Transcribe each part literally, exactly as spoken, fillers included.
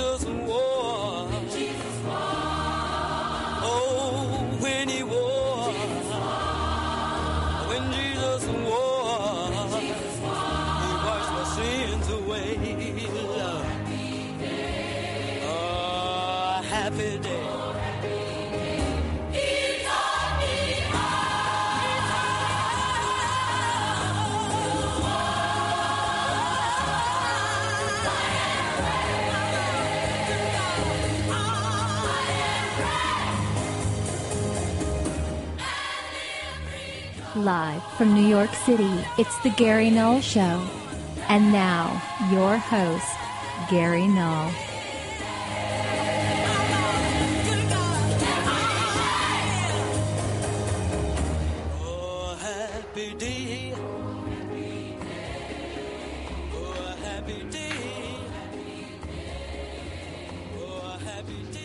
Jesus wore, when Jesus wore, oh, when he wore, when Jesus wore, Jesus wore, he washed my sins away. Oh, happy day. Oh, happy day. Live from New York City, it's the Gary Null Show. And now, your host, Gary Null. Oh, happy day. Oh, happy day. Oh, happy day.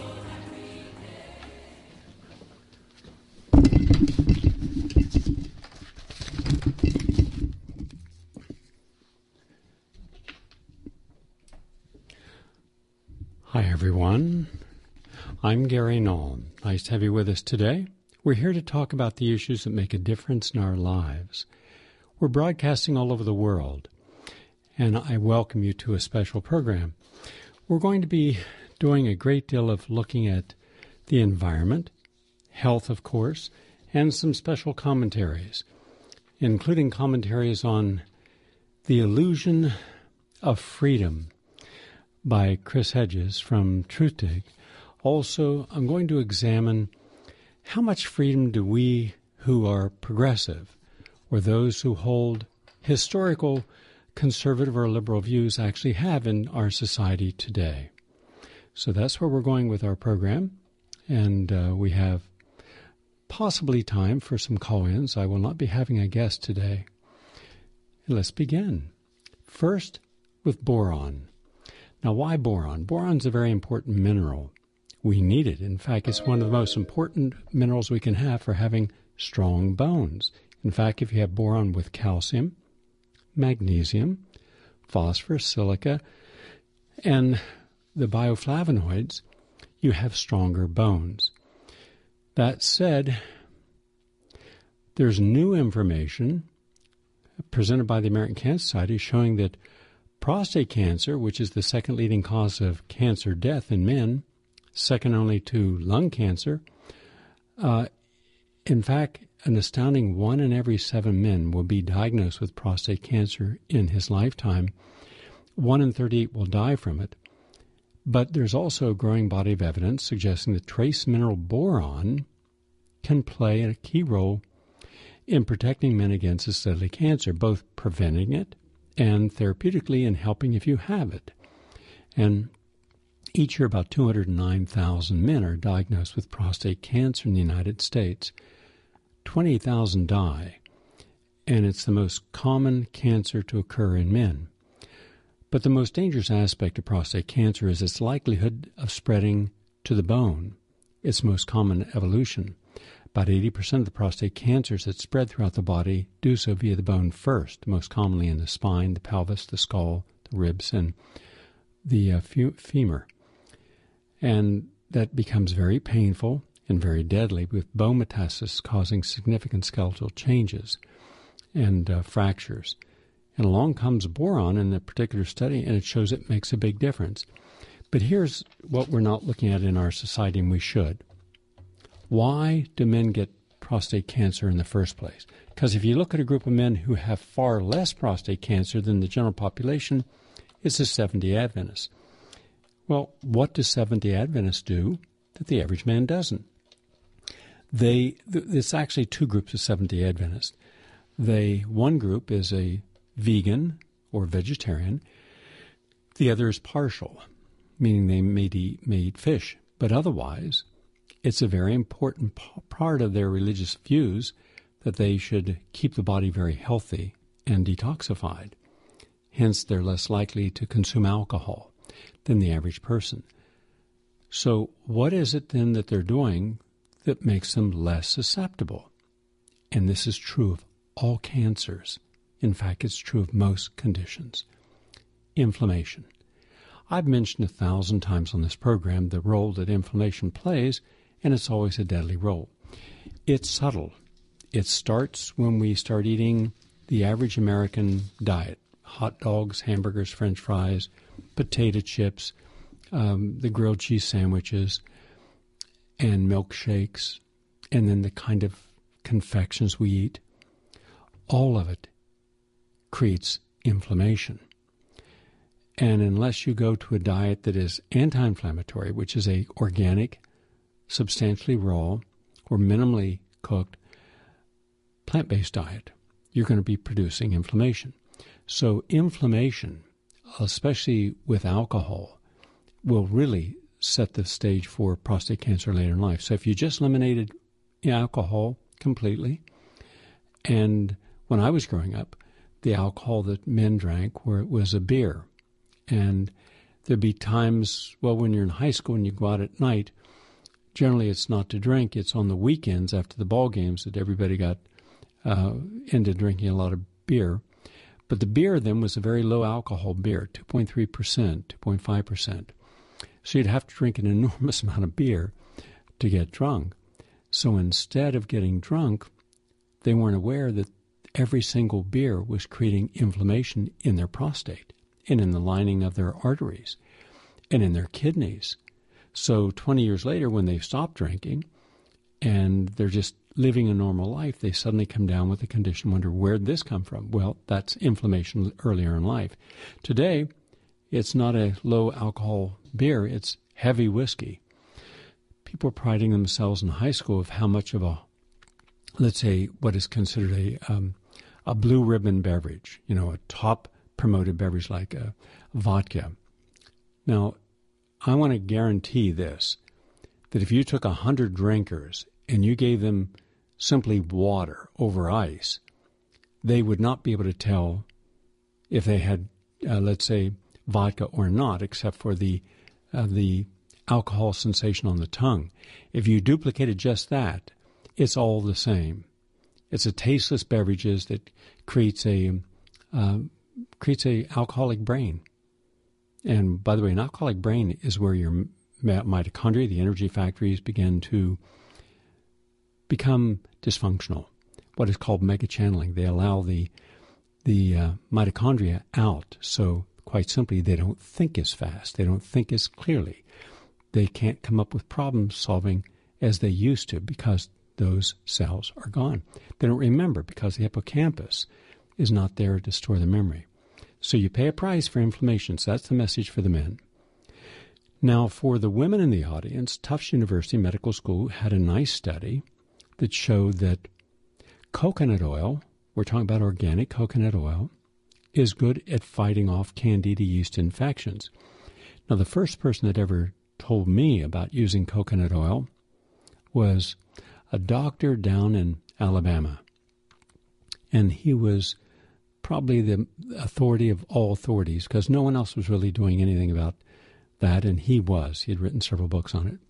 Hi, everyone. I'm Gary Null. Nice to have you with us today. We're here to talk about the issues that make a difference in our lives. We're broadcasting all over the world, and I welcome you to a special program. We're going to be doing a great deal of looking at the environment, health, of course, and some special commentaries, including commentaries on The Illusion of Freedom by Chris Hedges from Truthdig. Also, I'm going to examine how much freedom do we who are progressive, or those who hold historical, conservative, or liberal views actually have in our society today. So that's where we're going with our program, and uh, we have possibly time for some call-ins. I will not be having a guest today. Let's begin. First, with boron. Now, why boron? Boron's a very important mineral. We need it. In fact, it's one of the most important minerals we can have for having strong bones. In fact, if you have boron with calcium, magnesium, phosphorus, silica, and the bioflavonoids, you have stronger bones. That said, there's new information presented by the American Cancer Society showing that prostate cancer, which is the second leading cause of cancer death in men, second only to lung cancer, uh, in fact, an astounding one in every seven men will be diagnosed with prostate cancer in his lifetime. One in thirty-eight will die from it. But there's also a growing body of evidence suggesting that trace mineral boron can play a key role in protecting men against this deadly cancer, both preventing it and therapeutically in helping if you have it. And each year about two hundred nine thousand men are diagnosed with prostate cancer in the United States. twenty thousand die, and it's the most common cancer to occur in men. But the most dangerous aspect of prostate cancer is its likelihood of spreading to the bone, its most common evolution. About eighty percent of the prostate cancers that spread throughout the body do so via the bone first, most commonly in the spine, the pelvis, the skull, the ribs, and the uh, femur. And that becomes very painful and very deadly, with bone metastasis causing significant skeletal changes and uh, fractures. And along comes boron in a particular study, and it shows it makes a big difference. But here's what we're not looking at in our society, and we should. Why do men get prostate cancer in the first place? Because if you look at a group of men who have far less prostate cancer than the general population, it's the Seventh-day Adventists. Well, what do Seventh-day Adventists do that the average man doesn't? They, it's actually two groups of Seventh-day Adventists. They, one group is a vegan or vegetarian. The other is partial, meaning they may eat, may eat fish. But otherwise, it's a very important p- part of their religious views that they should keep the body very healthy and detoxified. Hence, they're less likely to consume alcohol than the average person. So what is it then that they're doing that makes them less susceptible? And this is true of all cancers. In fact, it's true of most conditions. Inflammation. I've mentioned a thousand times on this program the role that inflammation plays, and it's always a deadly role. It's subtle. It starts when we start eating the average American diet: hot dogs, hamburgers, French fries, potato chips, um, the grilled cheese sandwiches, and milkshakes, and then the kind of confections we eat. All of it creates inflammation. And unless you go to a diet that is anti-inflammatory, which is a organic, substantially raw, or minimally cooked plant-based diet, you're going to be producing inflammation. So inflammation, especially with alcohol, will really set the stage for prostate cancer later in life. So if you just eliminated alcohol completely, and when I was growing up, the alcohol that men drank were, was a beer. And there'd be times, well, when you're in high school and you go out at night, generally it's not to drink. It's on the weekends after the ball games that everybody got uh, into drinking a lot of beer. But the beer then was a very low alcohol beer, two point three percent, two point five percent. So you'd have to drink an enormous amount of beer to get drunk. So instead of getting drunk, they weren't aware that every single beer was creating inflammation in their prostate and in the lining of their arteries and in their kidneys. So twenty years later, when they've stopped drinking and they're just living a normal life, they suddenly come down with a condition, wonder, where'd this come from? Well, that's inflammation earlier in life. Today, it's not a low alcohol beer, it's heavy whiskey. People are priding themselves in high school of how much of a, let's say, what is considered a um, a blue ribbon beverage, you know, a top promoted beverage like a vodka. Now, I want to guarantee this, that if you took a hundred drinkers and you gave them simply water over ice, they would not be able to tell if they had, uh, let's say, vodka or not, except for the uh, the alcohol sensation on the tongue. If you duplicated just that, it's all the same. It's a tasteless beverages that creates a uh, creates a alcoholic brain. And by the way, an alcoholic brain is where your mitochondria, the energy factories, begin to become dysfunctional. What is called mega-channeling. They allow the the uh, mitochondria out. So quite simply, they don't think as fast. They don't think as clearly. They can't come up with problem solving as they used to because those cells are gone. They don't remember because the hippocampus is not there to store the memory. So you pay a price for inflammation. So that's the message for the men. Now, for the women in the audience, Tufts University Medical School had a nice study that showed that coconut oil, we're talking about organic coconut oil, is good at fighting off candida yeast infections. Now, the first person that ever told me about using coconut oil was a doctor down in Alabama. And he was probably the authority of all authorities because no one else was really doing anything about that, and he was. He had written several books on it.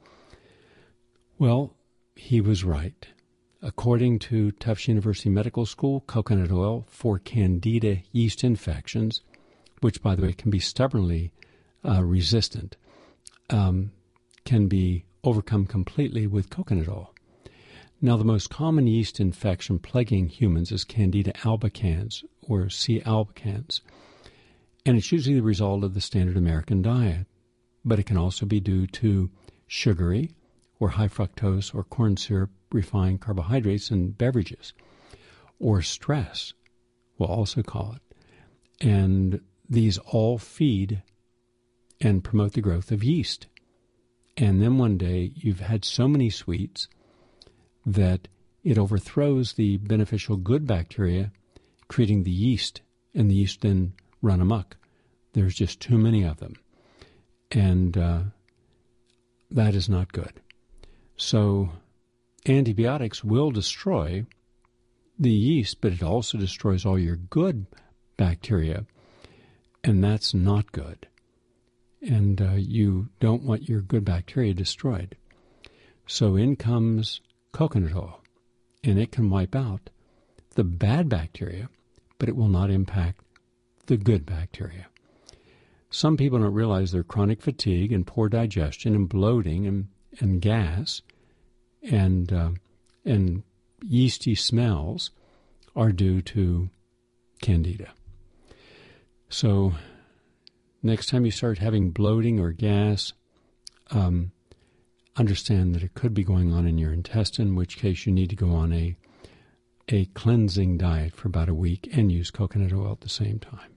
Well, he was right. According to Tufts University Medical School, coconut oil for candida yeast infections, which, by the way, can be stubbornly uh, resistant, um, can be overcome completely with coconut oil. Now, the most common yeast infection plaguing humans is Candida albicans, or C. albicans, and it's usually the result of the standard American diet, but it can also be due to sugary or high fructose or corn syrup refined carbohydrates in beverages, or stress, we'll also call it. And these all feed and promote the growth of yeast. And then one day you've had so many sweets that it overthrows the beneficial good bacteria, creating the yeast, and the yeast then run amok. There's just too many of them. And uh, that is not good. So antibiotics will destroy the yeast, but it also destroys all your good bacteria, and that's not good. And uh, you don't want your good bacteria destroyed. So in comes coconut oil, and it can wipe out the bad bacteria, but it will not impact the good bacteria. Some people don't realize their chronic fatigue and poor digestion and bloating and, and gas and uh, and yeasty smells are due to candida. So next time you start having bloating or gas, um, understand that it could be going on in your intestine, in which case you need to go on a a cleansing diet for about a week and use coconut oil at the same time.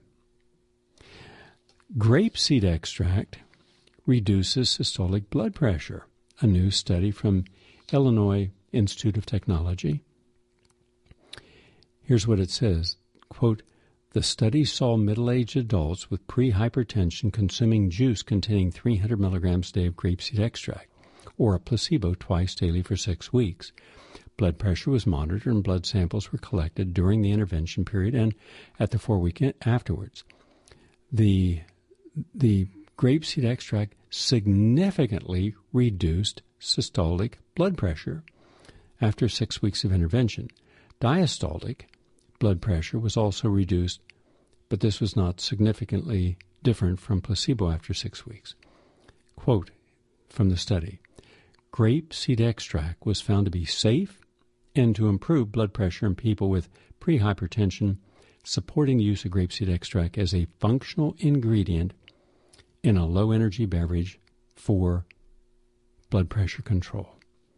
Grapeseed extract reduces systolic blood pressure. A new study from Illinois Institute of Technology. Here's what it says, quote, the study saw middle-aged adults with pre-hypertension consuming juice containing three hundred milligrams a day of grapeseed extract, or a placebo twice daily for six weeks. Blood pressure was monitored and blood samples were collected during the intervention period and at the four-week afterwards. The, the grapeseed extract significantly reduced systolic blood pressure after six weeks of intervention. Diastolic blood pressure was also reduced, but this was not significantly different from placebo after six weeks. Quote from the study, grapeseed extract was found to be safe and to improve blood pressure in people with pre-hypertension, supporting the use of grapeseed extract as a functional ingredient in a low-energy beverage for blood pressure control.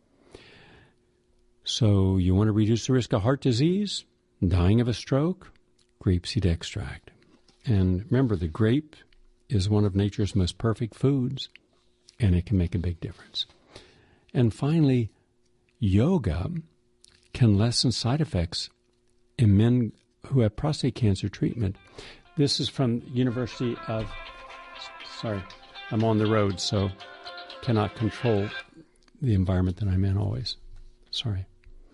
So you want to reduce the risk of heart disease, dying of a stroke? Grapeseed extract. And remember, the grape is one of nature's most perfect foods, and it can make a big difference. And finally, yoga can lessen side effects in men who have prostate cancer treatment. This is from University of... Sorry, I'm on the road, so cannot control the environment that I'm in always. Sorry.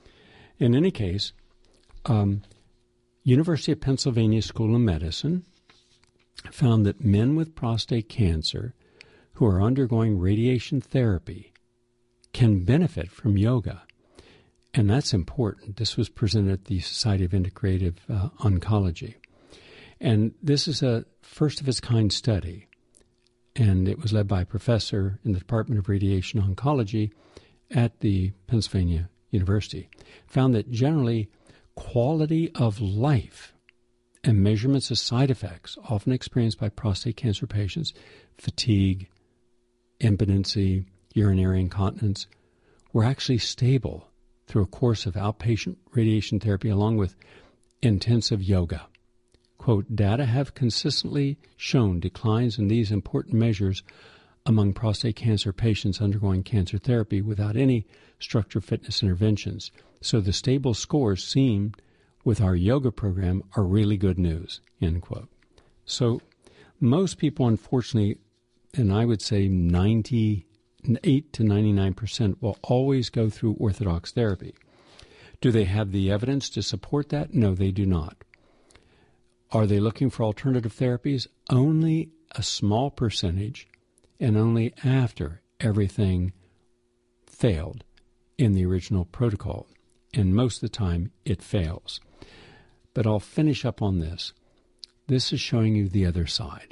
In any case, um, University of Pennsylvania School of Medicine found that men with prostate cancer who are undergoing radiation therapy can benefit from yoga. And that's important. This was presented at the Society of Integrative uh, Oncology. And this is a first-of-its-kind study. And it was led by a professor in the Department of Radiation Oncology at the Pennsylvania University. Found that generally quality of life and measurements of side effects often experienced by prostate cancer patients, fatigue, impotency, urinary incontinence, were actually stable through a course of outpatient radiation therapy along with intensive yoga. Quote, data have consistently shown declines in these important measures among prostate cancer patients undergoing cancer therapy without any structured fitness interventions. So the stable scores seen with our yoga program are really good news, end quote. So most people, unfortunately, and I would say ninety-eight to ninety-nine percent will always go through orthodox therapy. Do they have the evidence to support that? No, they do not. Are they looking for alternative therapies? Only a small percentage, and only after everything failed in the original protocol. And most of the time, it fails. But I'll finish up on this. This is showing you the other side.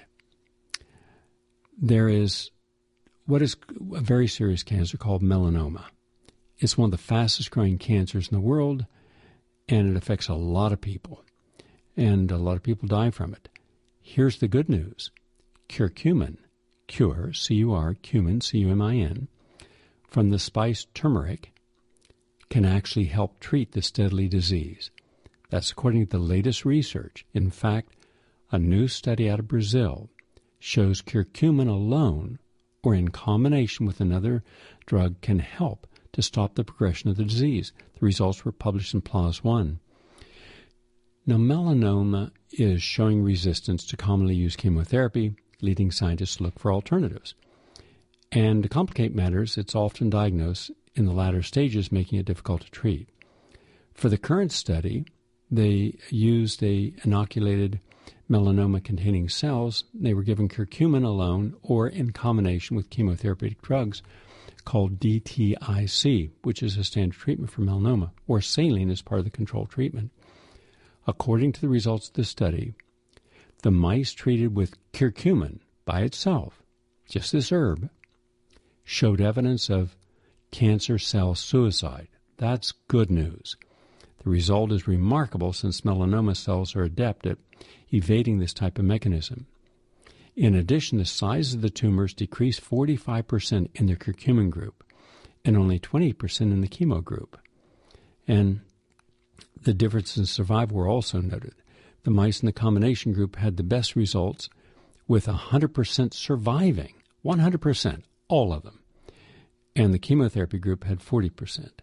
There is what is a very serious cancer called melanoma. It's one of the fastest growing cancers in the world, and it affects a lot of people. And a lot of people die from it. Here's the good news. Curcumin, cure, C U R, cumin, C U M I N, from the spice turmeric, can actually help treat this deadly disease. That's according to the latest research. In fact, a new study out of Brazil shows curcumin alone or in combination with another drug can help to stop the progression of the disease. The results were published in PLOS One. Now, melanoma is showing resistance to commonly used chemotherapy, leading scientists to look for alternatives. And to complicate matters, it's often diagnosed in the latter stages, making it difficult to treat. For the current study, they used a inoculated melanoma-containing cells. They were given curcumin alone or in combination with chemotherapeutic drugs called D T I C, which is a standard treatment for melanoma, or saline as part of the control treatment. According to the results of the study, the mice treated with curcumin by itself, just this herb, showed evidence of cancer cell suicide. That's good news. The result is remarkable since melanoma cells are adept at evading this type of mechanism. In addition, the size of the tumors decreased forty-five percent in the curcumin group and only twenty percent in the chemo group. And the difference in survival were also noted. The mice in the combination group had the best results with one hundred percent surviving, one hundred percent, all of them. And the chemotherapy group had forty percent.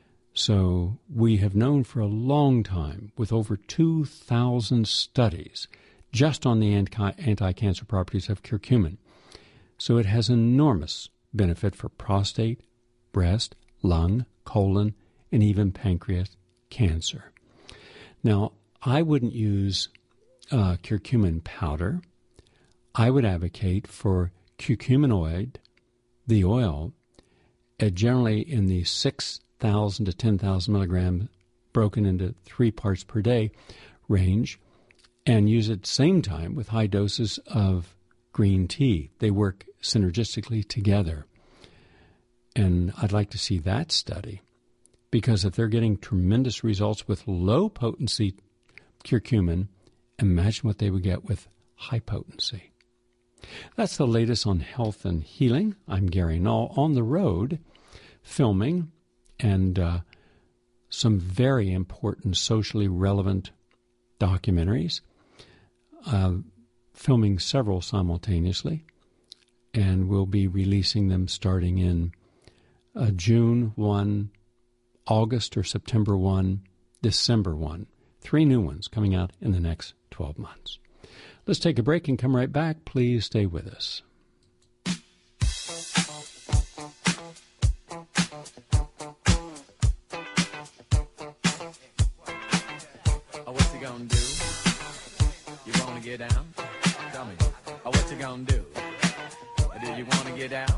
So we have known for a long time, with over two thousand studies, just on the anti- anti-cancer properties of curcumin. So it has enormous benefit for prostate, breast, lung, colon, and even pancreas cancer. Now, I wouldn't use uh, curcumin powder. I would advocate for curcuminoid, the oil, uh, generally in the six thousand to ten thousand milligrams, broken into three parts per day range, and use it at the same time with high doses of green tea. They work synergistically together. And I'd like to see that study, because if they're getting tremendous results with low potency curcumin, imagine what they would get with high potency. That's the latest on health and healing. I'm Gary Null, on the road filming and uh, some very important socially relevant documentaries, uh, filming several simultaneously, and we'll be releasing them starting in uh, June first, August or September first, December first. Three new ones coming out in the next twelve months. Let's take a break and come right back. Please stay with us. Oh, what you gonna do? You wanna get down? Tell me. Oh, what you gonna do? Do you wanna get down?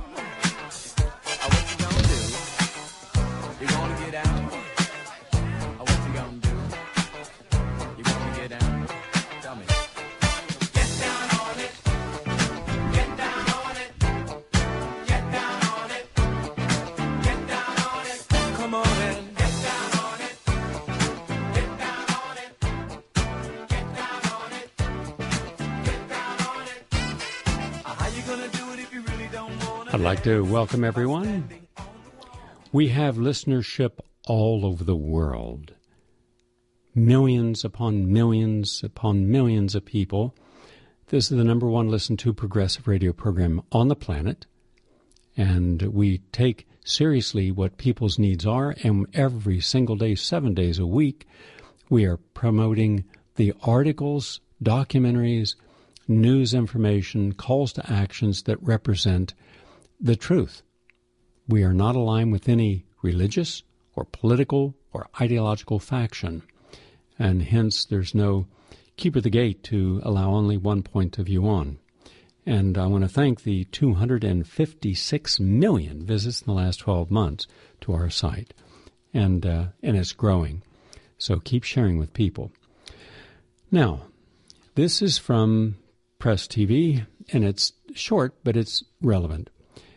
Oh, what you gonna do? You wanna get down? Oh, what you gonna do? You wanna get down? Tell me. Get down on it. Get down on it. Get down on it. Get down on it. Come on in. Get down on it. Get down on it. Get down on it. Get down on it. Uh, how you gonna do it if you really don't wanna? I'd like to welcome everyone. We have listenership all over the world. Millions upon millions upon millions of people. This is the number one listened to progressive radio program on the planet. And we take seriously what people's needs are. And every single day, seven days a week, we are promoting the articles, documentaries, news information, calls to actions that represent the truth. We are not aligned with any religious or political or ideological faction, and hence there's no keeper the gate to allow only one point of view on. And I want to thank the two hundred fifty-six million visits in the last twelve months to our site, and uh, and it's growing. So keep sharing with people. Now, this is from Press T V, and it's short, but it's relevant.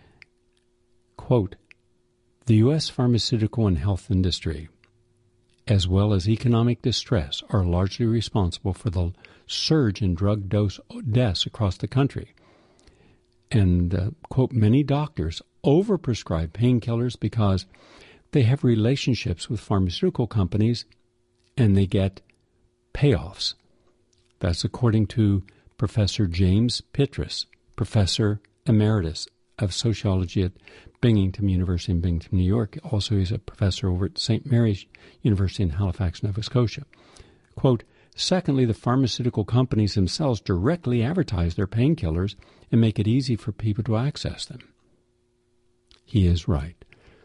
Quote, the U S pharmaceutical and health industry, as well as economic distress, are largely responsible for the surge in drug dose deaths across the country. And, uh, quote, many doctors overprescribe painkillers because they have relationships with pharmaceutical companies and they get payoffs. That's according to Professor James Pitras, Professor Emeritus of Sociology at Binghamton University in Binghamton, New York. Also, he's a professor over at Saint Mary's University in Halifax, Nova Scotia. Quote, secondly, the pharmaceutical companies themselves directly advertise their painkillers and make it easy for people to access them. He is right.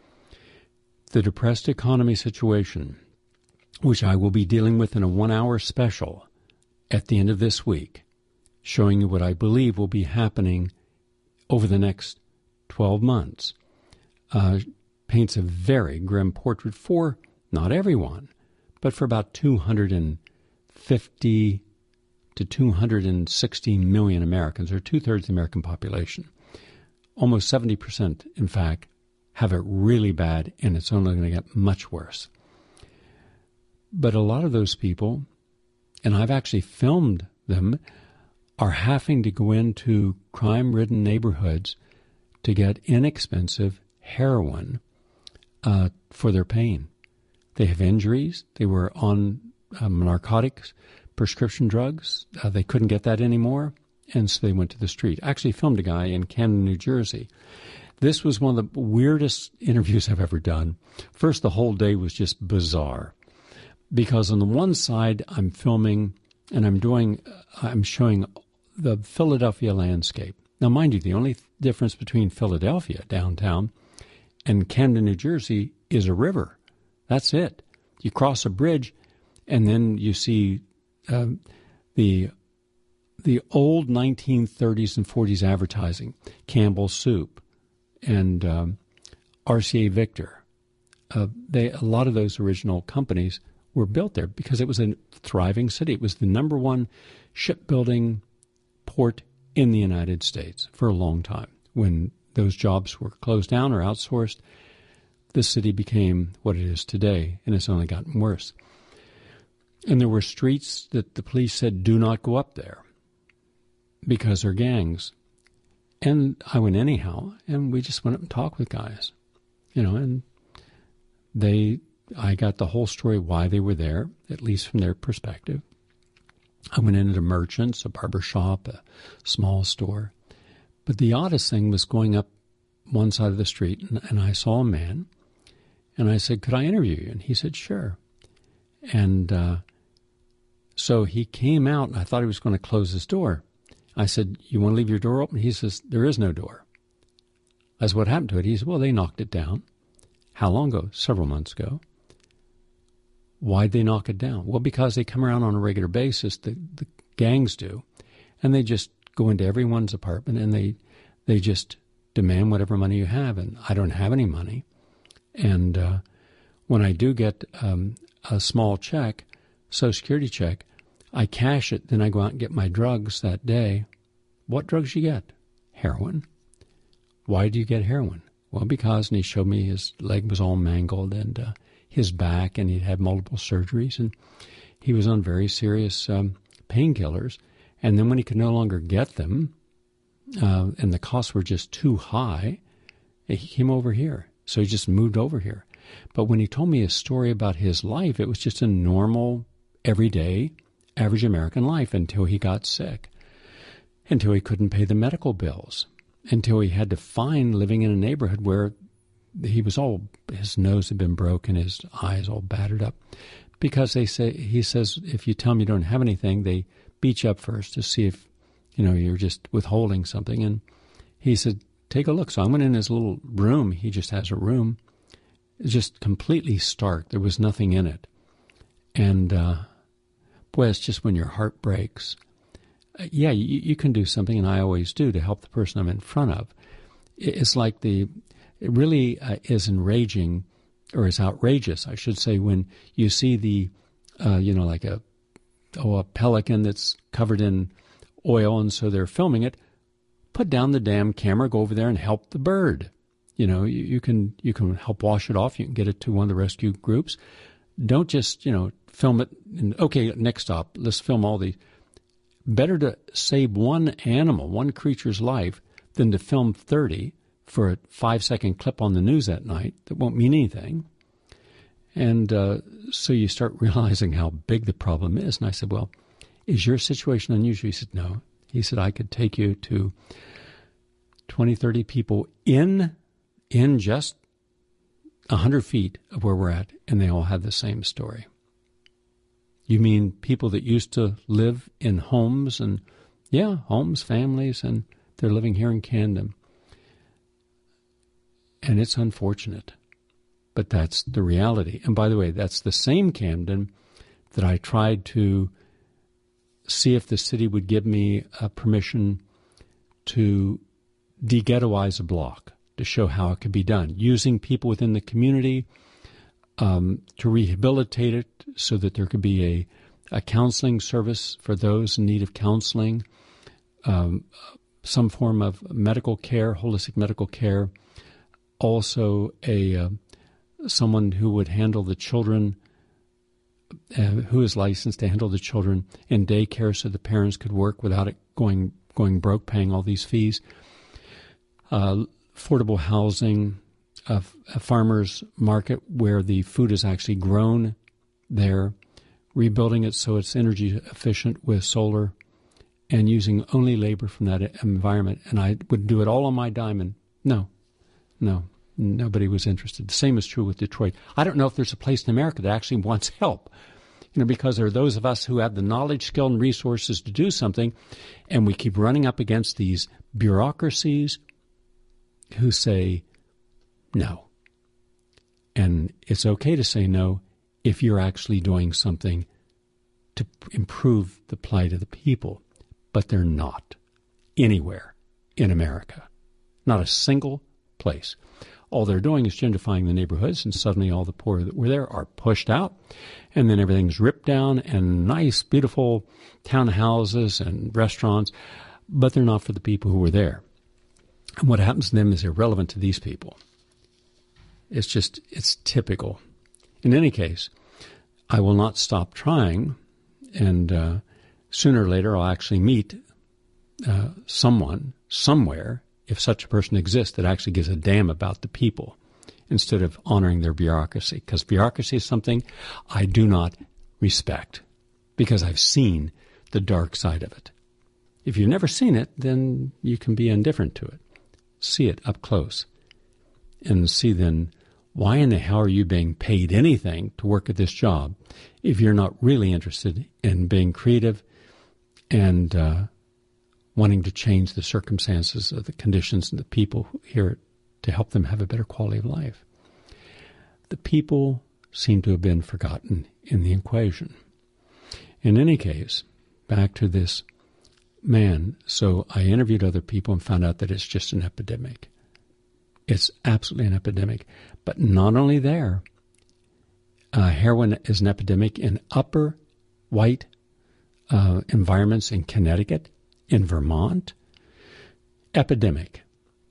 The depressed economy situation, which I will be dealing with in a one-hour special at the end of this week, showing you what I believe will be happening over the next twelve months, uh, paints a very grim portrait for not everyone, but for about two hundred fifty to two hundred sixty million Americans, or two-thirds of the American population. Almost seventy percent, in fact, have it really bad, and it's only going to get much worse. But a lot of those people, and I've actually filmed them, are having to go into crime-ridden neighborhoods to get inexpensive heroin uh, for their pain. They have injuries. They were on um, narcotics, prescription drugs. Uh, they couldn't get that anymore, and so they went to the street. I actually filmed a guy in Camden, New Jersey. This was one of the weirdest interviews I've ever done. First, the whole day was just bizarre, because on the one side, I'm filming and I'm doing, I'm showing the Philadelphia landscape. Now, mind you, the only difference between Philadelphia downtown and Camden, New Jersey is a river. That's it. You cross a bridge, and then you see um, the the old nineteen thirties and forties advertising, Campbell's Soup and um, R C A Victor. Uh, they a lot of those original companies were built there because it was a thriving city. It was the number one shipbuilding port in the United States for a long time. When those jobs were closed down or outsourced, the city became what it is today, and it's only gotten worse. And there were streets that the police said, do not go up there because they're gangs. And I went anyhow, and we just went up and talked with guys, you know, and they, I got the whole story why they were there, at least from their perspective. I went into merchants, a barber shop, a small store. But the oddest thing was going up one side of the street, and, and I saw a man, and I said, could I interview you? And he said, sure. And uh, so he came out, and I thought he was going to close his door. I said, you want to leave your door open? He says, there is no door. I said, what happened to it? He said, well, they knocked it down. How long ago? Several months ago. Why'd they knock it down? Well, because they come around on a regular basis, the, the gangs do, and they just go into everyone's apartment, and they they just demand whatever money you have, and I don't have any money. And uh, when I do get um, a small check, Social Security check, I cash it, then I go out and get my drugs that day. What drugs you get? Heroin. Why do you get heroin? Well, because, and he showed me his leg was all mangled, and uh, his back, and he'd had multiple surgeries, and he was on very serious um, painkillers. And then when he could no longer get them, uh, and the costs were just too high, he came over here. So he just moved over here. But when he told me a story about his life, it was just a normal, everyday, average American life until he got sick, until he couldn't pay the medical bills, until he had to find living in a neighborhood where he was all, his nose had been broken, his eyes all battered up, because they say, he says, if you tell them you don't have anything, they beat you up first to see if, you know, you're just withholding something. And he said, take a look. So I went in his little room. He just has a room. It's just completely stark. There was nothing in it. And, uh, boy, it's just when your heart breaks. Uh, yeah, you, you can do something, and I always do, to help the person I'm in front of. It's like the, it really uh, is enraging, or is outrageous, I should say, when you see the, uh, you know, like a, oh, a pelican that's covered in oil, and so they're filming it. Put down the damn camera, go over there and help the bird. You know, you, you can you can help wash it off. You can get it to one of the rescue groups. Don't just, you know, film it. And, okay, next stop, let's film all these. Better to save one animal, one creature's life, than to film thirty for a five-second clip on the news that night that won't mean anything. And uh, so you start realizing how big the problem is. And I said, well, is your situation unusual? He said, no. He said, I could take you to twenty, thirty people in in just one hundred feet of where we're at, and they all have the same story. You mean people that used to live in homes, and, yeah, homes, families, and they're living here in Camden. And it's unfortunate, but that's the reality. And by the way, that's the same Camden that I tried to see if the city would give me uh, permission to de-ghettoize a block, to show how it could be done, using people within the community um, to rehabilitate it so that there could be a, a counseling service for those in need of counseling, um, some form of medical care, holistic medical care, also a uh, someone who would handle the children, uh, who is licensed to handle the children in daycare so the parents could work without it going going broke, paying all these fees, uh, affordable housing, a, a farmer's market where the food is actually grown there, rebuilding it so it's energy efficient with solar, and using only labor from that environment. And I would do it all on my dime. And no, no, nobody was interested. The same is true with Detroit. I don't know if there's a place in America that actually wants help, you know, because there are those of us who have the knowledge, skill, and resources to do something, and we keep running up against these bureaucracies who say no. And it's okay to say no if you're actually doing something to improve the plight of the people. But they're not anywhere in America. Not a single place. All they're doing is gentrifying the neighborhoods, and suddenly all the poor that were there are pushed out, and then everything's ripped down, and nice, beautiful townhouses and restaurants, but they're not for the people who were there. And what happens to them is irrelevant to these people. It's just, it's typical. In any case, I will not stop trying, and uh, sooner or later I'll actually meet uh, someone, somewhere, if such a person exists, that actually gives a damn about the people instead of honoring their bureaucracy. Because bureaucracy is something I do not respect because I've seen the dark side of it. If you've never seen it, then you can be indifferent to it. See it up close and see then, why in the hell are you being paid anything to work at this job if you're not really interested in being creative and uh, wanting to change the circumstances of the conditions and the people here to help them have a better quality of life? The people seem to have been forgotten in the equation. In any case, back to this man. So I interviewed other people and found out that it's just an epidemic. It's absolutely an epidemic. But not only there, uh, heroin is an epidemic in upper white uh, environments in Connecticut, in Vermont. Epidemic.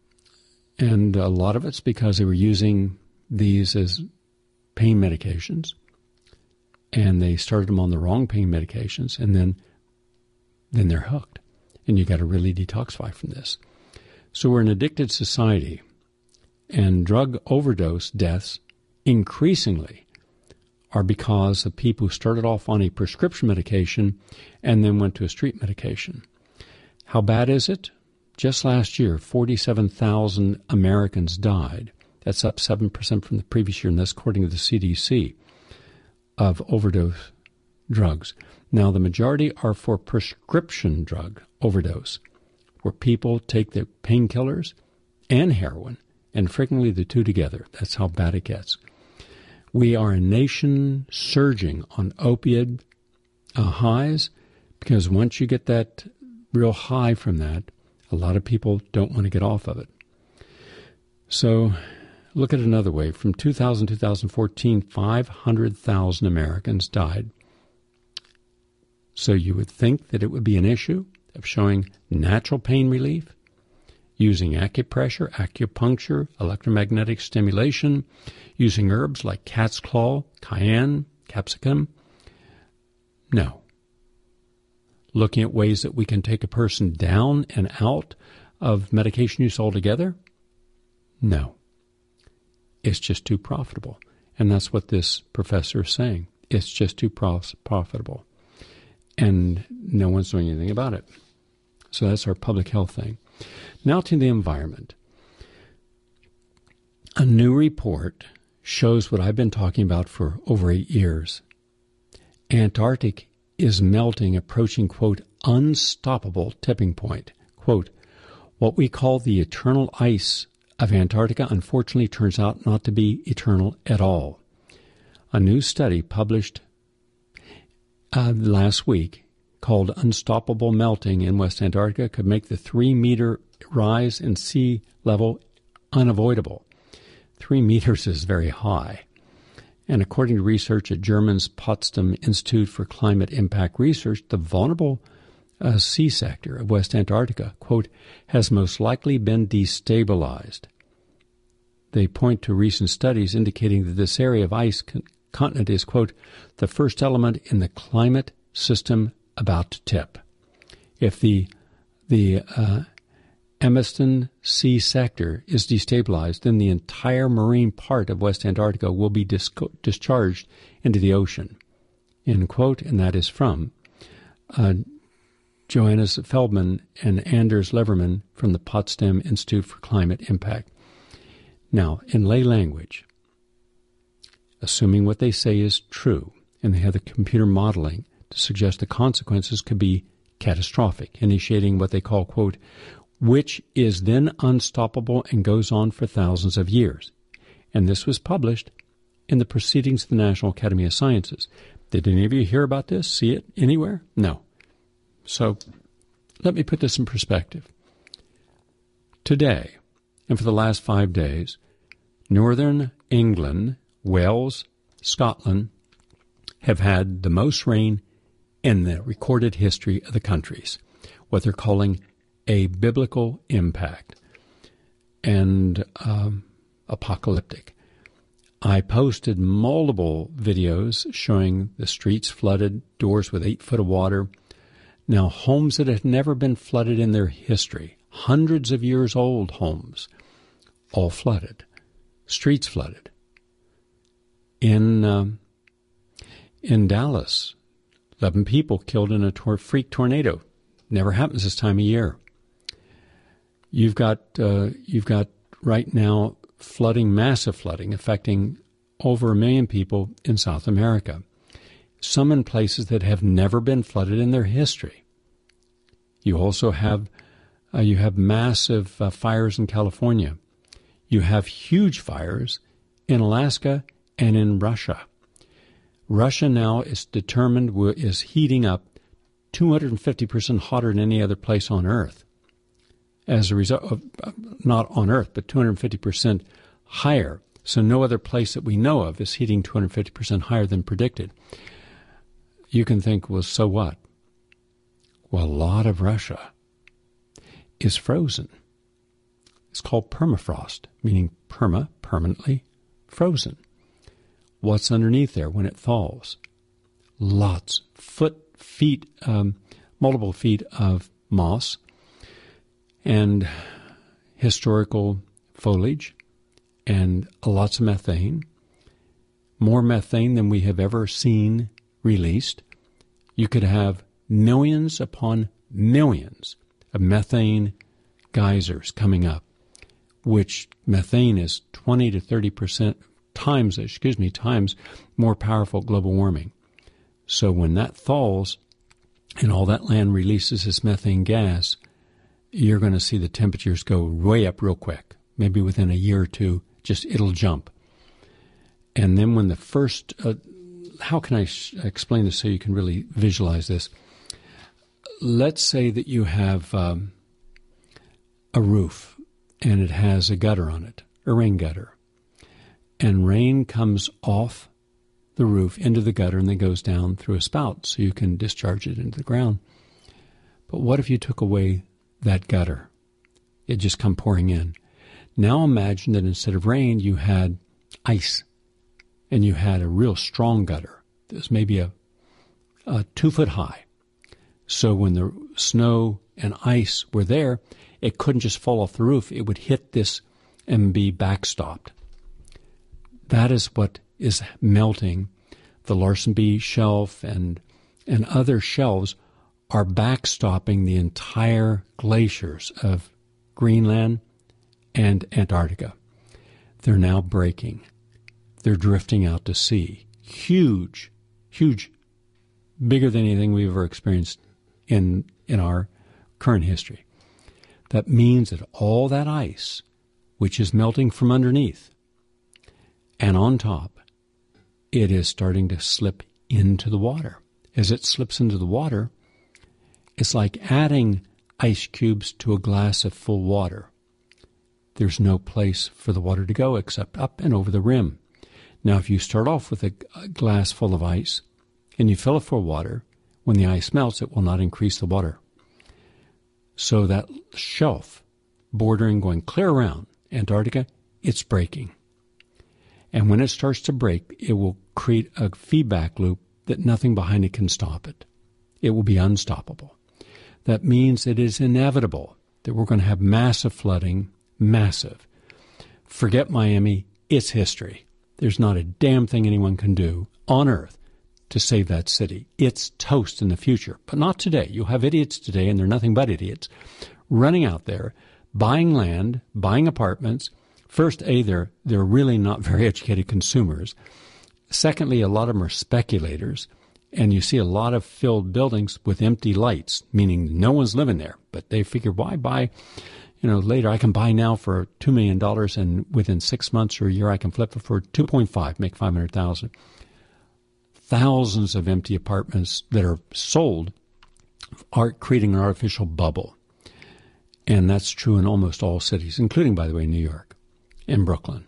And a lot of it's because they were using these as pain medications, and they started them on the wrong pain medications, and then then they're hooked. And you got to really detoxify from this. So we're an addicted society, and drug overdose deaths increasingly are because of people who started off on a prescription medication and then went to a street medication. How bad is it? Just last year, forty-seven thousand Americans died. That's up seven percent from the previous year, and that's according to the C D C, of overdose drugs. Now, the majority are for prescription drug overdose, where people take their painkillers and heroin, and frequently the two together. That's how bad it gets. We are a nation surging on opiate uh, highs, because once you get that real high from that, a lot of people don't want to get off of it. So look at it another way. From two thousand to two thousand fourteen, five hundred thousand Americans died. So you would think that it would be an issue of showing natural pain relief, using acupressure, acupuncture, electromagnetic stimulation, using herbs like cat's claw, cayenne, capsicum. No. Looking at ways that we can take a person down and out of medication use altogether? No. It's just too profitable. And that's what this professor is saying. It's just too prof- profitable. And no one's doing anything about it. So that's our public health thing. Now to the environment. A new report shows what I've been talking about for over eight years. Antarctic is melting, approaching, quote, unstoppable tipping point. Quote, what we call the eternal ice of Antarctica unfortunately turns out not to be eternal at all. A new study published uh, last week called Unstoppable Melting in West Antarctica could make the three-meter rise in sea level unavoidable. Three meters is very high. And according to research at Germany's Potsdam Institute for Climate Impact Research, the vulnerable uh, sea sector of West Antarctica, quote, has most likely been destabilized. They point to recent studies indicating that this area of ice con- continent is, quote, the first element in the climate system about to tip. If the the uh, Emerson Sea sector is destabilized, then the entire marine part of West Antarctica will be dis- discharged into the ocean, end quote, and that is from uh, Johannes Feldman and Anders Leverman from the Potsdam Institute for Climate Impact. Now, in lay language, assuming what they say is true, and they have the computer modeling to suggest the consequences could be catastrophic, initiating what they call, quote, which is then unstoppable and goes on for thousands of years. And this was published in the Proceedings of the National Academy of Sciences. Did any of you hear about this, see it anywhere? No. So let me put this in perspective. Today, and for the last five days, northern England, Wales, Scotland have had the most rain in the recorded history of the countries, what they're calling a biblical impact and um, apocalyptic. I posted multiple videos showing the streets flooded, doors with eight foot of water. Now, homes that had never been flooded in their history, hundreds of years old homes, all flooded, streets flooded. In um, in Dallas, eleven people killed in a tor- freak tornado. Never happens this time of year. You've got uh, you've got right now flooding, massive flooding, affecting over a million people in South America. Some in places that have never been flooded in their history. You also have uh, you have massive uh, fires in California. You have huge fires in Alaska and in Russia. Russia now is determined is heating up two hundred fifty percent hotter than any other place on Earth. As a result of, not on Earth, but two hundred fifty percent higher. So no other place that we know of is heating two hundred fifty percent higher than predicted. You can think, well, so what? Well, a lot of Russia is frozen. It's called permafrost, meaning perma, permanently frozen. What's underneath there when it thaws? Lots, foot, feet, um, multiple feet of moss and historical foliage and lots of methane, more methane than we have ever seen released. You could have millions upon millions of methane geysers coming up, which methane is twenty to thirty percent times, excuse me, times more powerful global warming. So when that thaws and all that land releases this methane gas, you're going to see the temperatures go way up real quick. Maybe within a year or two, just it'll jump. And then when the first, uh, how can I sh- explain this so you can really visualize this? Let's say that you have um, a roof and it has a gutter on it, a rain gutter. And rain comes off the roof into the gutter and then goes down through a spout so you can discharge it into the ground. But what if you took away that gutter? It just come pouring in. Now imagine that instead of rain, you had ice and you had a real strong gutter. It was maybe a, a two foot high. So when the snow and ice were there, it couldn't just fall off the roof. It would hit this and be backstopped. That is what is melting. The Larsen B shelf and and other shelves are backstopping the entire glaciers of Greenland and Antarctica. They're now breaking. They're drifting out to sea. Huge, huge, bigger than anything we've ever experienced in in our current history. That means that all that ice, which is melting from underneath and on top, it is starting to slip into the water. As it slips into the water, it's like adding ice cubes to a glass of full water. There's no place for the water to go except up and over the rim. Now, if you start off with a, a glass full of ice and you fill it full of water, when the ice melts, it will not increase the water. So that shelf bordering, going clear around Antarctica, it's breaking. And when it starts to break, it will create a feedback loop that nothing behind it can stop it. It will be unstoppable. That means it is inevitable that we're going to have massive flooding, massive. Forget Miami, it's history. There's not a damn thing anyone can do on earth to save that city. It's toast in the future, but not today. You'll have idiots today, and they're nothing but idiots, running out there, buying land, buying apartments. First, A, they're, they're really not very educated consumers. Secondly, a lot of them are speculators, and you see a lot of filled buildings with empty lights, meaning no one's living there. But they figure, why buy, you know, later? I can buy now for two million dollars, and within six months or a year, I can flip it for two point five, make five hundred thousand dollars. Thousands of empty apartments that are sold are creating an artificial bubble. And that's true in almost all cities, including, by the way, New York and Brooklyn.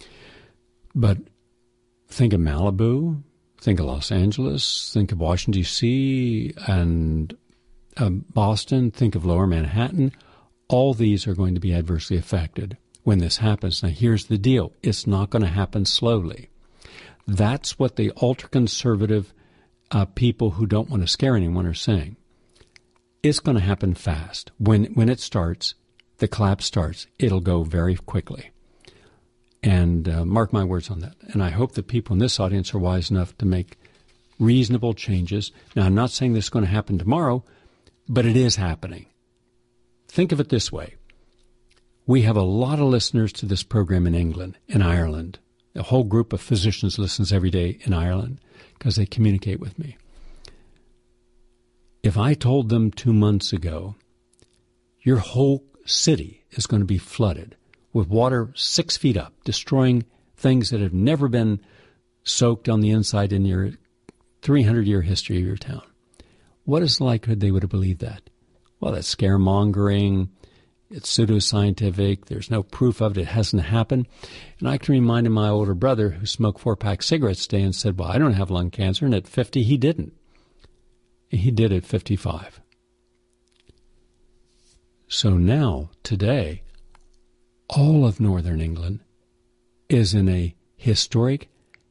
But think of Malibu, think of Los Angeles, think of Washington, D C, and um, Boston, think of Lower Manhattan. All these are going to be adversely affected when this happens. Now, here's the deal. It's not going to happen slowly. That's what the ultra-conservative uh, people who don't want to scare anyone are saying. It's going to happen fast. When when it starts, the collapse starts, it'll go very quickly. And uh, mark my words on that. And I hope that people in this audience are wise enough to make reasonable changes. Now, I'm not saying this is going to happen tomorrow, but it is happening. Think of it this way. We have a lot of listeners to this program in England and Ireland. A whole group of physicians listens every day in Ireland because they communicate with me. If I told them two months ago, your whole city is going to be flooded with water six feet up, destroying things that have never been soaked on the inside in your three hundred year history of your town, what is the likelihood they would have believed that? Well, that's scaremongering. It's pseudoscientific. There's no proof of it. It hasn't happened. And I can remind my older brother who smoked four-pack cigarettes today and said, well, I don't have lung cancer. And at fifty, he didn't. He did at fifty-five. So now, today, all of northern England is in a historic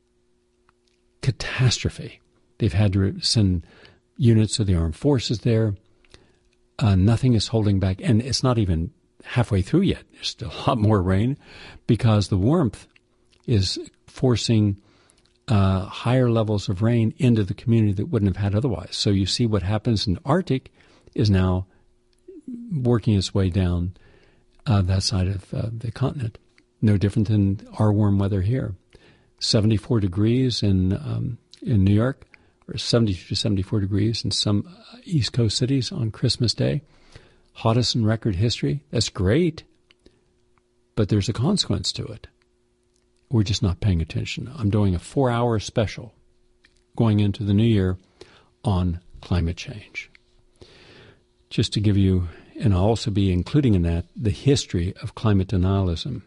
catastrophe. They've had to send units of the armed forces there. Uh, nothing is holding back, and it's not even halfway through yet. There's still a lot more rain because the warmth is forcing uh, higher levels of rain into the community that wouldn't have had otherwise. So you see what happens in the Arctic is now working its way down uh, that side of uh, the continent. No different than our warm weather here. seventy-four degrees in um, in New York, or seventy to seventy-four degrees in some East Coast cities on Christmas Day. Hottest in record history. That's great, but there's a consequence to it. We're just not paying attention. I'm doing a four-hour special going into the new year on climate change. Just to give you, and I'll also be including in that, the history of climate denialism,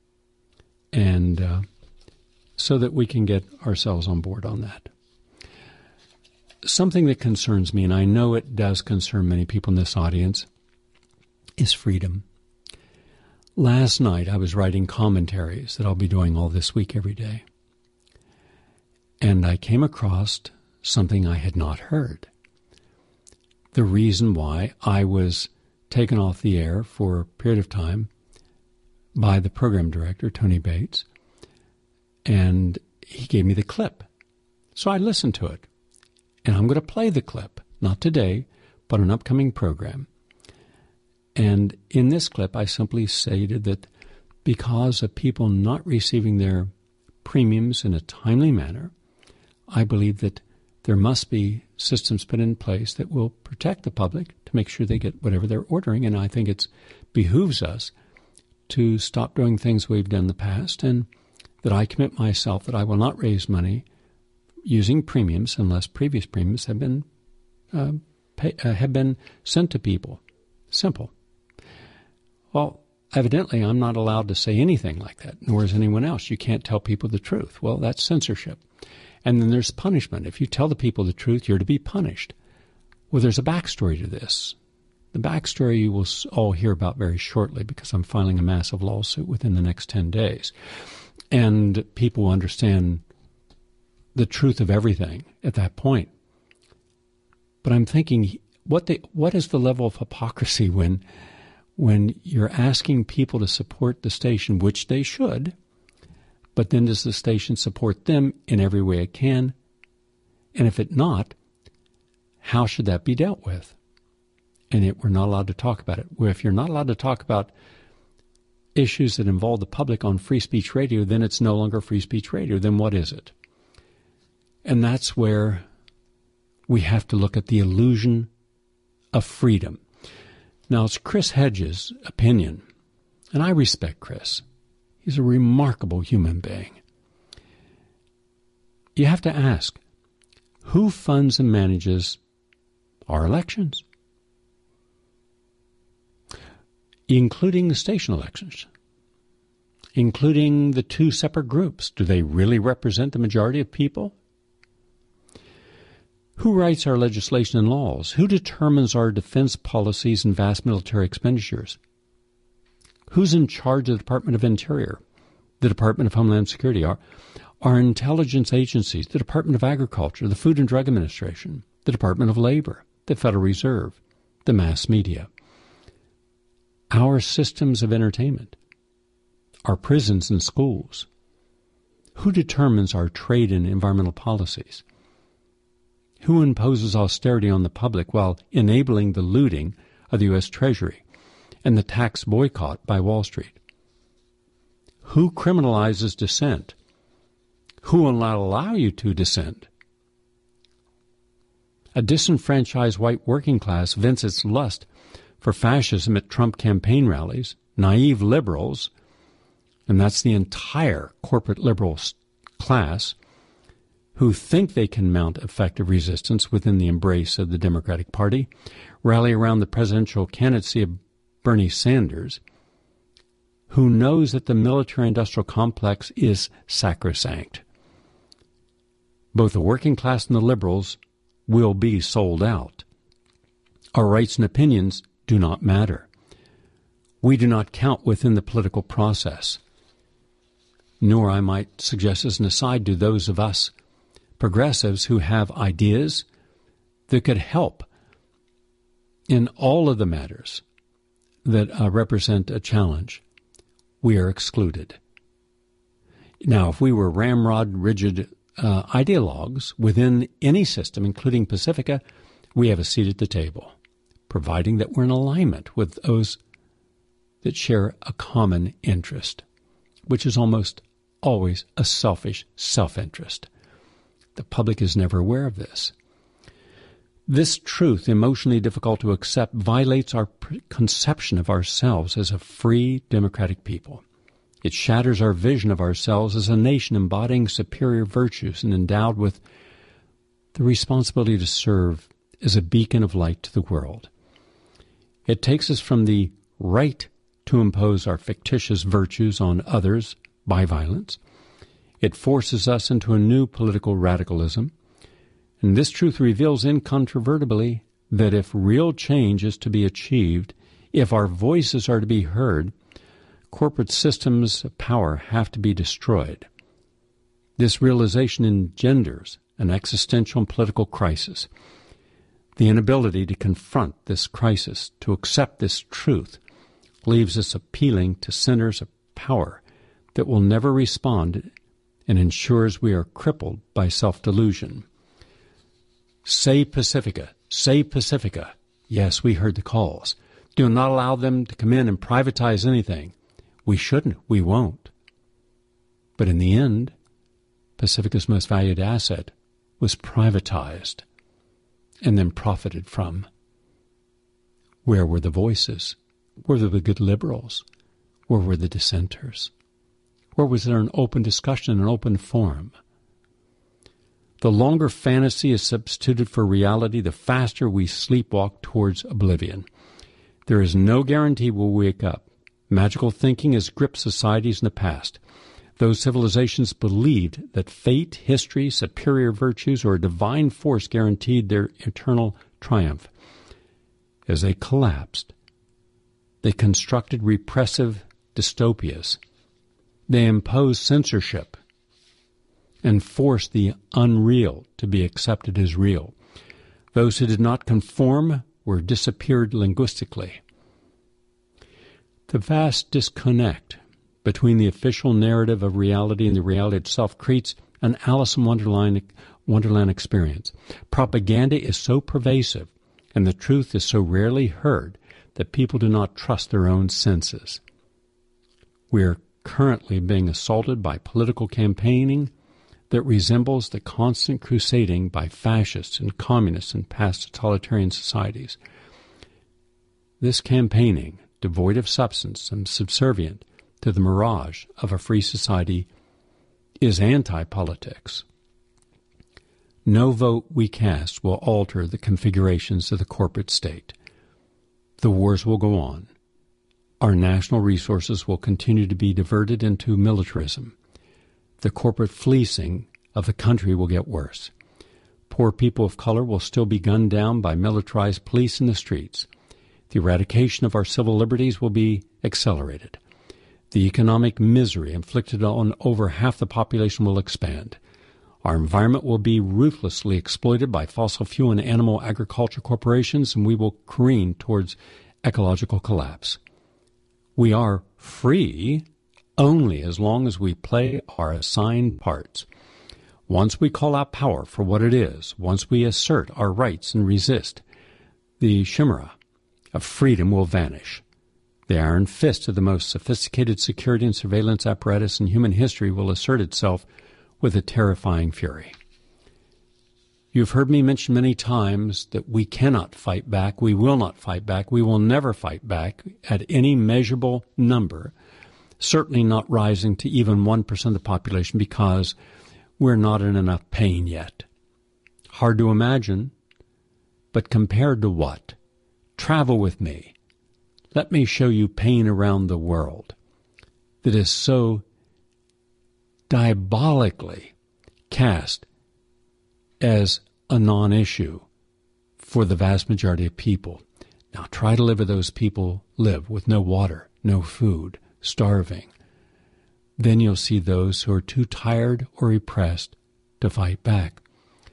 and uh, so that we can get ourselves on board on that. Something that concerns me, and I know it does concern many people in this audience, is freedom. Last night I was writing commentaries that I'll be doing all this week every day. And I came across something I had not heard. The reason why I was taken off the air for a period of time by the program director, Tony Bates, and he gave me the clip. So I listened to it. And I'm going to play the clip, not today, but an upcoming program. And in this clip, I simply stated that because of people not receiving their premiums in a timely manner, I believe that there must be systems put in place that will protect the public to make sure they get whatever they're ordering. And I think it behooves us to stop doing things we've done in the past, and that I commit myself that I will not raise money using premiums unless previous premiums have been uh, pay, uh, have been sent to people. Simple. Well, evidently I'm not allowed to say anything like that, nor is anyone else. You can't tell people the truth. Well, that's censorship. And then there's punishment. If you tell the people the truth, you're to be punished. Well, there's a backstory to this. The backstory you will all hear about very shortly, because I'm filing a massive lawsuit within the next ten days. And people will understand the truth of everything at that point. But I'm thinking, what the, what is the level of hypocrisy when when you're asking people to support the station, which they should, but then does the station support them in every way it can? And if it not, how should that be dealt with? And it, we're not allowed to talk about it. Well, if you're not allowed to talk about issues that involve the public on free speech radio, then it's no longer free speech radio. Then what is it? And that's where we have to look at the illusion of freedom. Now, it's Chris Hedges' opinion, and I respect Chris. He's a remarkable human being. You have to ask, who funds and manages our elections? Including the station elections, including the two separate groups. Do they really represent the majority of people? Who writes our legislation and laws? Who determines our defense policies and vast military expenditures? Who's in charge of the Department of Interior, the Department of Homeland Security, our, our intelligence agencies, the Department of Agriculture, the Food and Drug Administration, the Department of Labor, the Federal Reserve, the mass media, our systems of entertainment, our prisons and schools? Who determines our trade and environmental policies? Who imposes austerity on the public while enabling the looting of the U S Treasury and the tax boycott by Wall Street? Who criminalizes dissent? Who will not allow you to dissent? A disenfranchised white working class vents its lust for fascism at Trump campaign rallies, naive liberals, and that's the entire corporate liberal class, who think they can mount effective resistance within the embrace of the Democratic Party, rally around the presidential candidacy of Bernie Sanders, who knows that the military-industrial complex is sacrosanct. Both the working class and the liberals will be sold out. Our rights and opinions do not matter. We do not count within the political process. Nor, I might suggest as an aside, do those of us progressives who have ideas that could help in all of the matters that uh, represent a challenge. We are excluded. Now, if we were ramrod rigid uh, ideologues within any system, including Pacifica, we have a seat at the table, providing that we're in alignment with those that share a common interest, which is almost always a selfish self-interest. The public is never aware of this. This truth, emotionally difficult to accept, violates our conception of ourselves as a free, democratic people. It shatters our vision of ourselves as a nation embodying superior virtues and endowed with the responsibility to serve as a beacon of light to the world. It takes us from the right to impose our fictitious virtues on others by violence. It forces us into a new political radicalism. And this truth reveals incontrovertibly that if real change is to be achieved, if our voices are to be heard, corporate systems of power have to be destroyed. This realization engenders an existential and political crisis. The inability to confront this crisis, to accept this truth, leaves us appealing to centers of power that will never respond and ensures we are crippled by self-delusion. Say Pacifica, say Pacifica. Yes, we heard the calls. Do not allow them to come in and privatize anything. We shouldn't, we won't. But in the end, Pacifica's most valued asset was privatized and then profited from. Where were the voices? Where were the good liberals? Where were the dissenters? Where was there an open discussion, an open forum? The longer fantasy is substituted for reality, the faster we sleepwalk towards oblivion. There is no guarantee we'll wake up Magical thinking has gripped societies in the past. Those civilizations believed that fate, history, superior virtues, or a divine force guaranteed their eternal triumph. As they collapsed, they constructed repressive dystopias. They imposed censorship and forced the unreal to be accepted as real. Those who did not conform were disappeared linguistically. The vast disconnect between the official narrative of reality and the reality itself creates an Alice in Wonderland, Wonderland experience. Propaganda is so pervasive and the truth is so rarely heard that people do not trust their own senses. We are currently being assaulted by political campaigning that resembles the constant crusading by fascists and communists in past totalitarian societies. This campaigning, devoid of substance and subservient to the mirage of a free society, is anti-politics. No vote we cast will alter the configurations of the corporate state. The wars will go on. Our national resources will continue to be diverted into militarism. The corporate fleecing of the country will get worse. Poor people of color will still be gunned down by militarized police in the streets. The eradication of our civil liberties will be accelerated. The economic misery inflicted on over half the population will expand. Our environment will be ruthlessly exploited by fossil fuel and animal agriculture corporations, and we will careen towards ecological collapse. We are free only as long as we play our assigned parts. Once we call out power for what it is, once we assert our rights and resist, the chimera of freedom will vanish. The iron fist of the most sophisticated security and surveillance apparatus in human history will assert itself with a terrifying fury. You've heard me mention many times that we cannot fight back, we will not fight back, we will never fight back at any measurable number, certainly not rising to even one percent of the population because we're not in enough pain yet. Hard to imagine, but compared to what? Travel with me. Let me show you pain around the world that is so diabolically cast as a non-issue for the vast majority of people. Now try to live where those people live with no water, no food, starving. Then you'll see those who are too tired or repressed to fight back.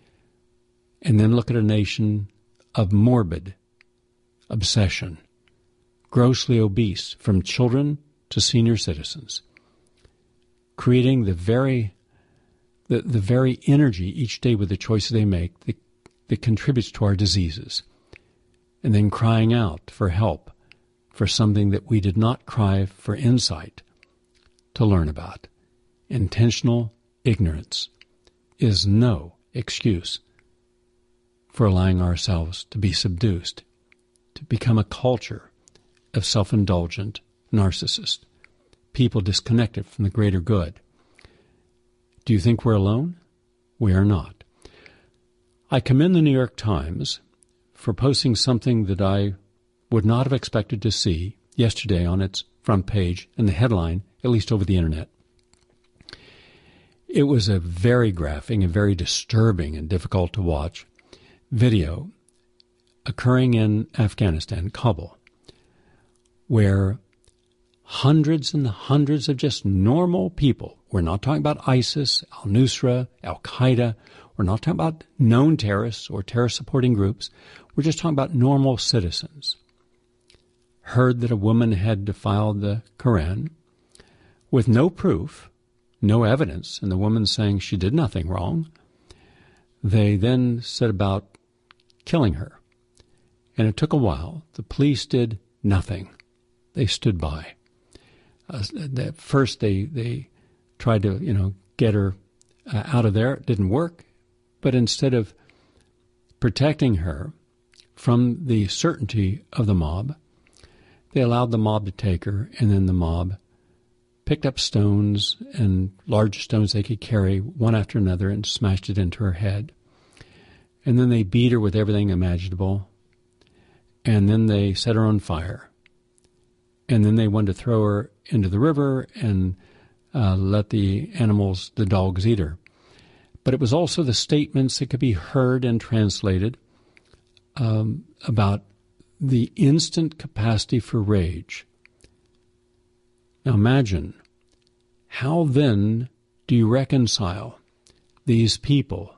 And then look at a nation of morbid obsession, grossly obese from children to senior citizens, creating the very the, the very energy each day with the choices they make that, that contributes to our diseases, and then crying out for help for something that we did not cry for insight to learn about. Intentional ignorance is no excuse for allowing ourselves to be seduced, to become a culture of self-indulgent narcissists, people disconnected from the greater good. Do you think we're alone? We are not. I commend the New York Times for posting something that I would not have expected to see yesterday on its front page and the headline, at least over the internet. It was a very graphic and very disturbing and difficult to watch video occurring in Afghanistan, Kabul, where hundreds and hundreds of just normal people, we're not talking about ISIS, al-Nusra, al-Qaeda, we're not talking about known terrorists or terrorist-supporting groups, we're just talking about normal citizens, heard that a woman had defiled the Quran with no proof, no evidence, and the woman saying she did nothing wrong. They then set about killing her. And it took a while. The police did nothing. They stood by. Uh, at first, they, they tried to, you know, get her uh, out of there. It didn't work. But instead of protecting her from the certainty of the mob, they allowed the mob to take her, and then the mob picked up stones and large stones they could carry one after another and smashed it into her head. And then they beat her with everything imaginable. And then they set her on fire. and then they wanted to throw her into the river and uh, let the animals, the dogs, eat her. But it was also the statements that could be heard and translated um, about the instant capacity for rage. Now imagine, how then do you reconcile these people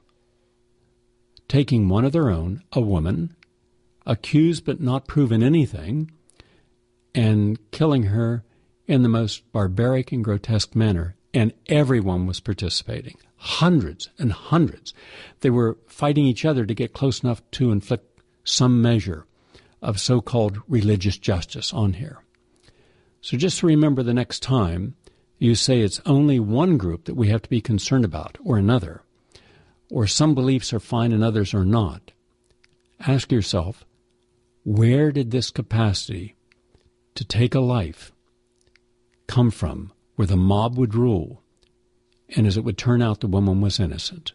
taking one of their own, a woman, accused but not proven anything, and killing her in the most barbaric and grotesque manner, and everyone was participating. Hundreds and hundreds. They were fighting each other to get close enough to inflict some measure of so-called religious justice on here. So just remember the next time you say it's only one group that we have to be concerned about, or another, or some beliefs are fine and others are not, ask yourself, where did this capacity to take a life come from where the mob would rule, and as it would turn out, the woman was innocent?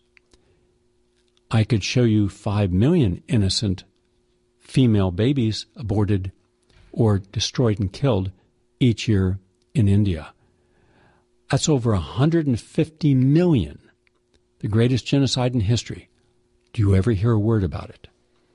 I could show you five million innocent female babies aborted or destroyed and killed each year in India. That's over one hundred fifty million, the greatest genocide in history. Do you ever hear a word about it?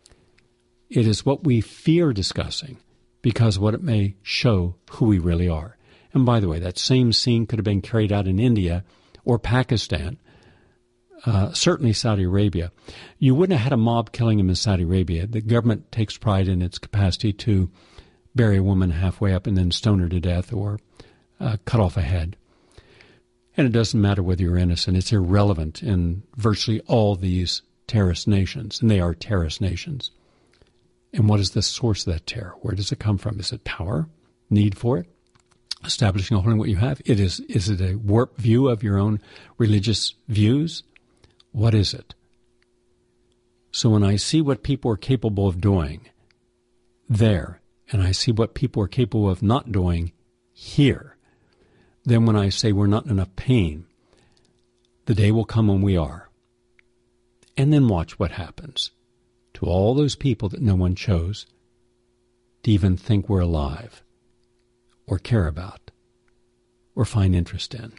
It is what we fear discussing because what it may show who we really are. And by the way, that same scene could have been carried out in India or Pakistan, uh, certainly Saudi Arabia. You wouldn't have had a mob killing him in Saudi Arabia. The government takes pride in its capacity to bury a woman halfway up and then stone her to death or uh, cut off a head. And it doesn't matter whether you're innocent. It's irrelevant in virtually all these terrorist nations, and they are terrorist nations. And what is the source of that terror? Where does it come from? Is it power? Need for it? Establishing or holding what you have? It is, is it a warped view of your own religious views? What is it? So when I see what people are capable of doing there, and I see what people are capable of not doing here, then when I say we're not in enough pain, the day will come when we are. And then watch what happens to all those people that no one chose to even think we're alive or care about or find interest in.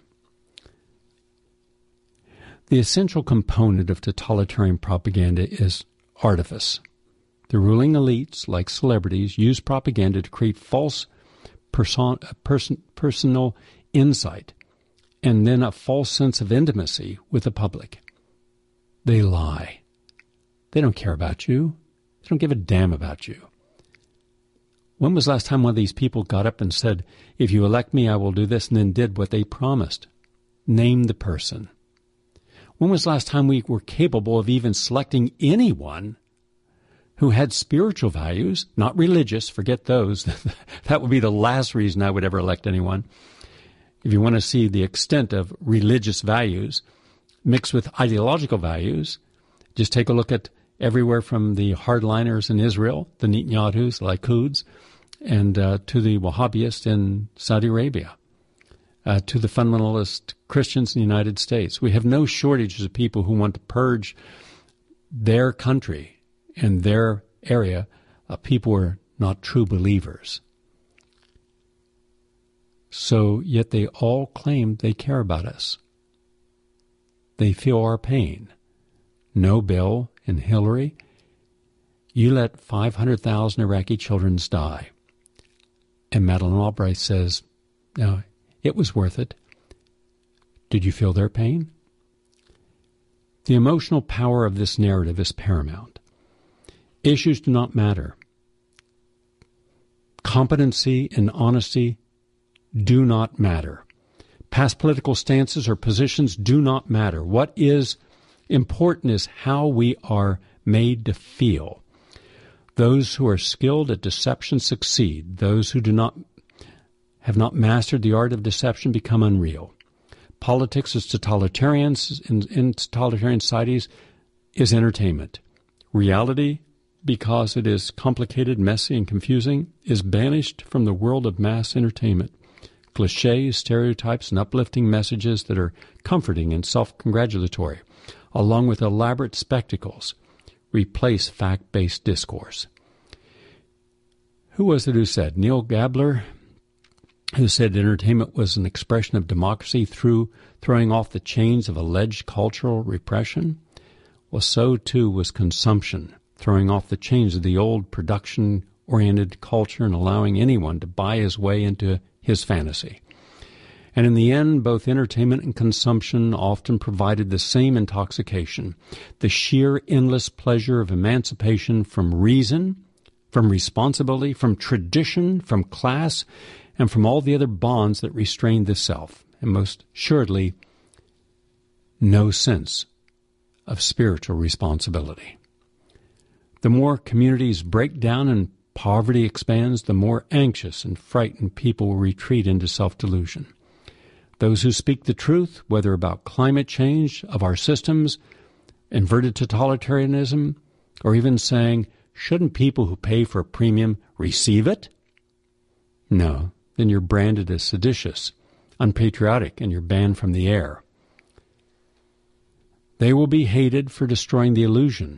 The essential component of totalitarian propaganda is artifice. The ruling elites, like celebrities, use propaganda to create false person, person, personal insight and then a false sense of intimacy with the public. They lie. They don't care about you. They don't give a damn about you. When was the last time one of these people got up and said, if you elect me, I will do this, and then did what they promised? Name the person. When was the last time we were capable of even selecting anyone who had spiritual values, not religious, forget those. That would be the last reason I would ever elect anyone. If you want to see the extent of religious values mixed with ideological values, just take a look at everywhere from the hardliners in Israel, the Netanyahus, the Likuds, and uh, to the Wahhabists in Saudi Arabia, uh, to the fundamentalist Christians in the United States. We have no shortages of people who want to purge their country and their area of people who are not true believers. So, yet they all claim they care about us. They feel our pain. No Bill and Hillary, you let five hundred thousand Iraqi children die. And Madeleine Albright says, no, it was worth it. Did you feel their pain? The emotional power of this narrative is paramount. Issues do not matter. Competency and honesty do not matter. Past political stances or positions do not matter. What is important is how we are made to feel. Those who are skilled at deception succeed. Those who do not have not mastered the art of deception become unreal. Politics as totalitarians in, in totalitarian societies is entertainment. Reality, because it is complicated, messy, and confusing, is banished from the world of mass entertainment. Cliches, stereotypes, and uplifting messages that are comforting and self-congratulatory, along with elaborate spectacles, replace fact-based discourse. Who was it who said? Neil Gabler, who said entertainment was an expression of democracy through throwing off the chains of alleged cultural repression. Well, so too was consumption, throwing off the chains of the old production-oriented culture and allowing anyone to buy his way into his fantasy. And in the end, both entertainment and consumption often provided the same intoxication, the sheer endless pleasure of emancipation from reason, from responsibility, from tradition, from class, and from all the other bonds that restrained the self, and most assuredly, no sense of spiritual responsibility. The more communities break down and poverty expands, the more anxious and frightened people will retreat into self-delusion. Those who speak the truth, whether about climate change, of our systems, inverted totalitarianism, or even saying, shouldn't people who pay for a premium receive it? No, then you're branded as seditious, unpatriotic, and you're banned from the air. They will be hated for destroying the illusion.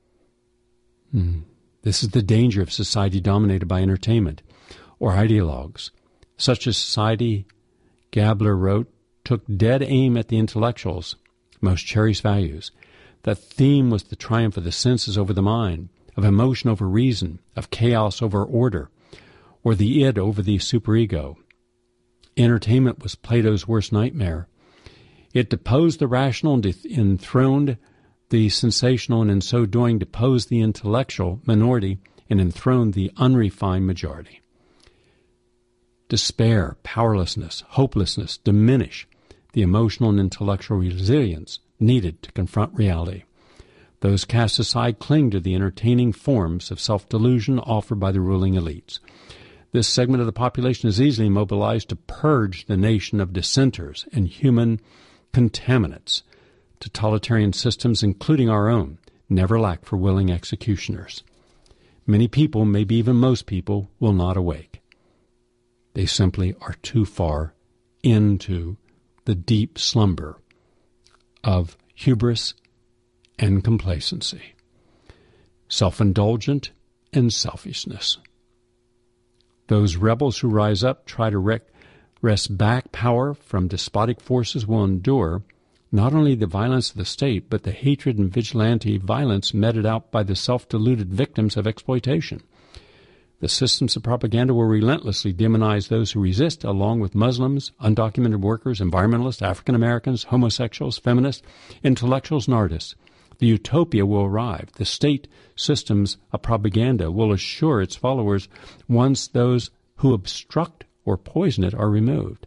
Hmm. This is the danger of society dominated by entertainment or ideologues. Such a society, Gabler wrote, took dead aim at the intellectuals' most cherished values. That theme was the triumph of the senses over the mind, of emotion over reason, of chaos over order, or the id over the superego. Entertainment was Plato's worst nightmare. It deposed the rational and enthroned the sensational, and in so doing deposed the intellectual minority and enthroned the unrefined majority. Despair, powerlessness, hopelessness diminish the emotional and intellectual resilience needed to confront reality. Those cast aside cling to the entertaining forms of self-delusion offered by the ruling elites. This segment of the population is easily mobilized to purge the nation of dissenters and human contaminants. Totalitarian systems, including our own, never lack for willing executioners. Many people, maybe even most people, will not awake. They simply are too far into the deep slumber of hubris and complacency, self-indulgent and selfishness. Those rebels who rise up, try to wreak, wrest back power from despotic forces will endure not only the violence of the state, but the hatred and vigilante violence meted out by the self-deluded victims of exploitation. The systems of propaganda will relentlessly demonize those who resist, along with Muslims, undocumented workers, environmentalists, African Americans, homosexuals, feminists, intellectuals, and artists. The utopia will arrive. The state systems of propaganda will assure its followers once those who obstruct or poison it are removed.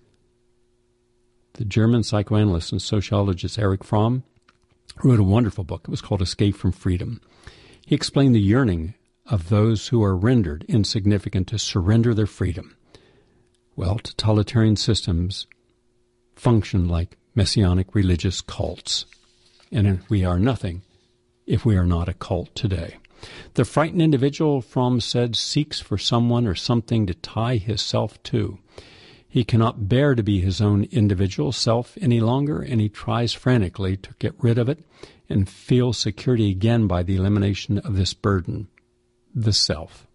The German psychoanalyst and sociologist Erich Fromm wrote a wonderful book. It was called Escape from Freedom. He explained the yearning of those who are rendered insignificant to surrender their freedom. Well, totalitarian systems function like messianic religious cults, and we are nothing if we are not a cult today. The frightened individual, Fromm said, seeks for someone or something to tie his self to. He cannot bear to be his own individual self any longer, and he tries frantically to get rid of it and feel security again by the elimination of this burden, the self.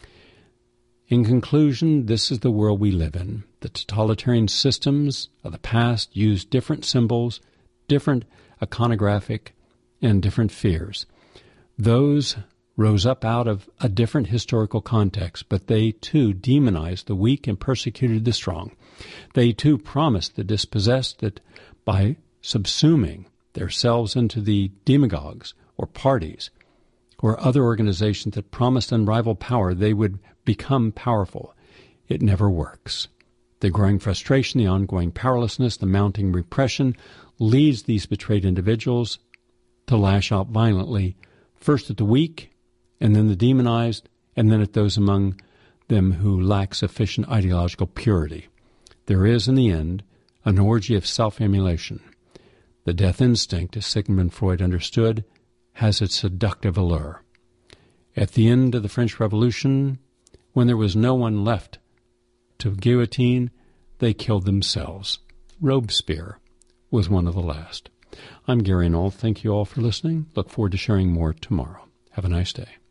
In conclusion, this is the world we live in. The totalitarian systems of the past used different symbols, different iconographic, and different fears. Those rose up out of a different historical context, but they too demonized the weak and persecuted the strong. They too promised the dispossessed that by subsuming themselves into the demagogues or parties or other organizations that promised unrivaled power, they would become powerful. It never works. The growing frustration, the ongoing powerlessness, the mounting repression leads these betrayed individuals to lash out violently, first at the weak, and then the demonized, and then at those among them who lack sufficient ideological purity. There is, in the end, an orgy of self-emulation. The death instinct, as Sigmund Freud understood, has its seductive allure. At the end of the French Revolution, when there was no one left to guillotine, they killed themselves. Robespierre was one of the last. I'm Gary Knoll. Thank you all for listening. Look forward to sharing more tomorrow. Have a nice day.